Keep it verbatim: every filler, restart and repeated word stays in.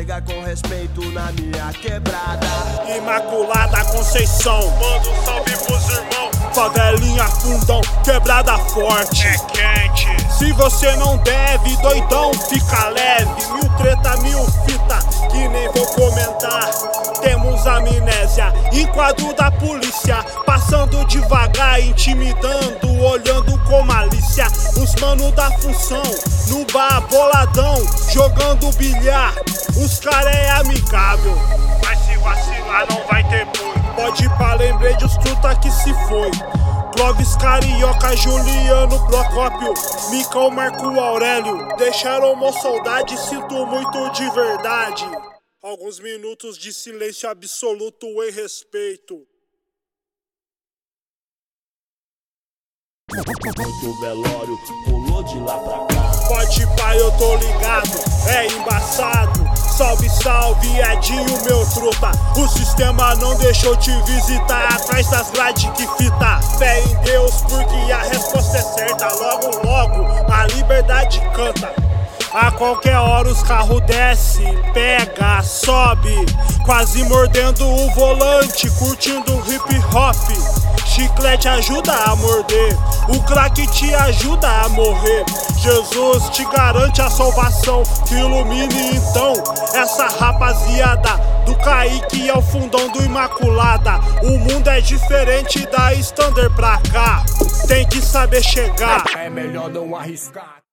chega com respeito na minha quebrada. Imaculada Conceição, manda um salve pros irmãos. Favelinha Fundão, quebrada forte. É quente. Se você não deve, doidão, fica leve. Mil treta, mil fita, que nem vou comentar. Temos amnésia, enquadro da polícia, passando devagar, intimidando, olhando com malícia. Os mano da função, no bar boladão, jogando bilhar. Os cara é amigável, Mas se vacilar não vai ter punho. pode ir pra lembrei dos truta que se foi. Clóvis, Carioca, Juliano, Procópio, Micão, Marco Aurélio, deixaram uma saudade, sinto muito de verdade. Alguns minutos de silêncio absoluto em respeito. Muito velório, pulou de lá pra cá. Pode pai, eu tô ligado, é embaçado. Salve, salve, Edinho, meu truta. O sistema não deixou te visitar. Atrás das grades que fita. Fé em Deus, porque a resposta é certa. Logo, logo, a liberdade canta. A qualquer hora os carros desce, pega, sobe, quase mordendo o volante, curtindo hip hop. Chiclete ajuda a morder, o crack te ajuda a morrer. Jesus te garante a salvação, que ilumine então essa rapaziada. Do Kaique ao fundão do Imaculada, o mundo é diferente da Standard pra cá. Tem que saber chegar. É melhor não arriscar.